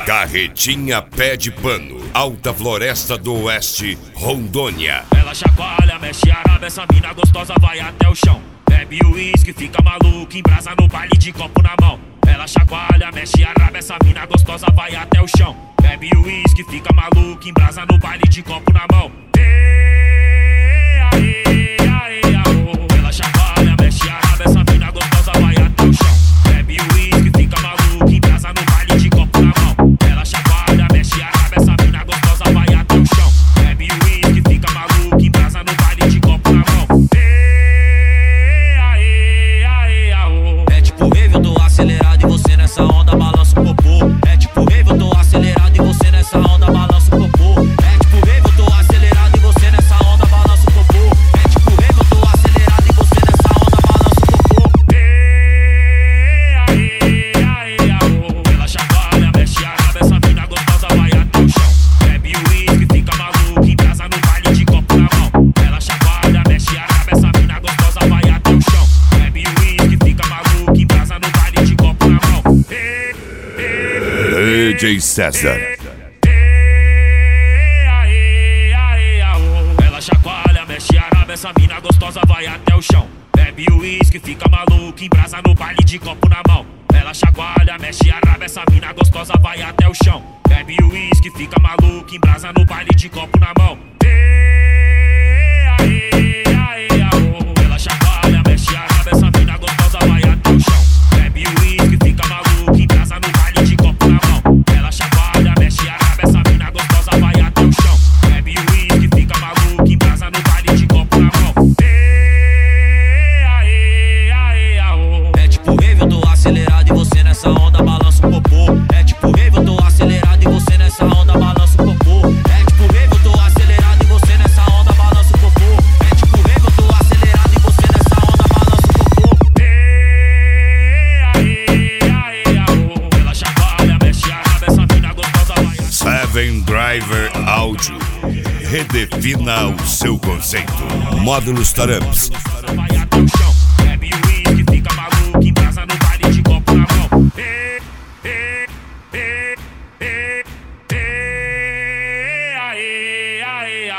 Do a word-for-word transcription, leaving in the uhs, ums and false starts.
Carretinha Pé de Pano, Alta Floresta do Oeste, Rondônia. Ela chacoalha, mexe a raba, essa mina gostosa vai até o chão. Bebe o uísque, fica maluco, embrasa no baile de copo na mão. Ela chacoalha, mexe a raba, essa mina gostosa vai até o chão. Bebe o uísque, fica maluco, embrasa no baile de copo na mão. Ê, aê, aê, aô. Ela chacoalha, mexe a raba, essa mina gostosa vai até o chão. Bebe o uísque, fica maluco, embrasa no baile de copo na mão. Ela chacoalha, mexe a raba, essa mina gostosa vai até o chão. Bebe o uísque, fica maluco, embrasa no baile de copo na mão. Ê, aê, aê, aô. É tipo rave, eu tô acelerado e você nessa onda balança o popô. É tipo rave, eu tô acelerado e você nessa onda balança o popô. É tipo rave, eu tô acelerado e você nessa onda balança o popô. É tipo rave, eu tô acelerado e você nessa onda balança o popô. Ê, aê, aê, aô. Ela chacoalha, mexe a raba, essa mina gostosa vai até o chão. Bebe o uísque, fica maluco, embrasa no baile de copo na mão. Ela chacoalha, mexe a raba, essa mina gostosa vai até o chão. Bebe o uísque, fica maluco, embrasa no baile de copo na mão. Ê, ê, D J César. Ela chacoalha, mexe a raba, essa mina gostosa vai até o chão. Bebe o uísque, fica maluco, embrasa no baile de copo na mão. Ela chacoalha, mexe a raba, essa mina gostosa vai até o chão. Bebe o uísque, fica maluco, embrasa no baile de copo na mão. Ê, aê, aê, aô. Ela chacoalha, mexe a raba, essa mina gostosa vai até o chão. Bebe o uísque, fica maluco, embrasa no baile de copo na mão. Ela chacoalha, mexe a raba, essa mina gostosa vai até o chão. Bebe o uísque, fica maluco, embrasa no baile de copo na mão. Ê, aê, aê, aô. É tipo rave, eu tô acelerado e você nessa onda balança o popô. É tipo rave, eu tô acelerado e você nessa onda balança o popô. É tipo rave, eu tô acelerado e você nessa onda balança o popô. É tipo rave, eu tô acelerado e você nessa onda balança o popô. Ê, aê, aê, aô. Ela chacoalha, mexe a raba, essa mina gostosa vai. Seven Driver Audio. Redefina o seu conceito. Módulos Taramps. Vai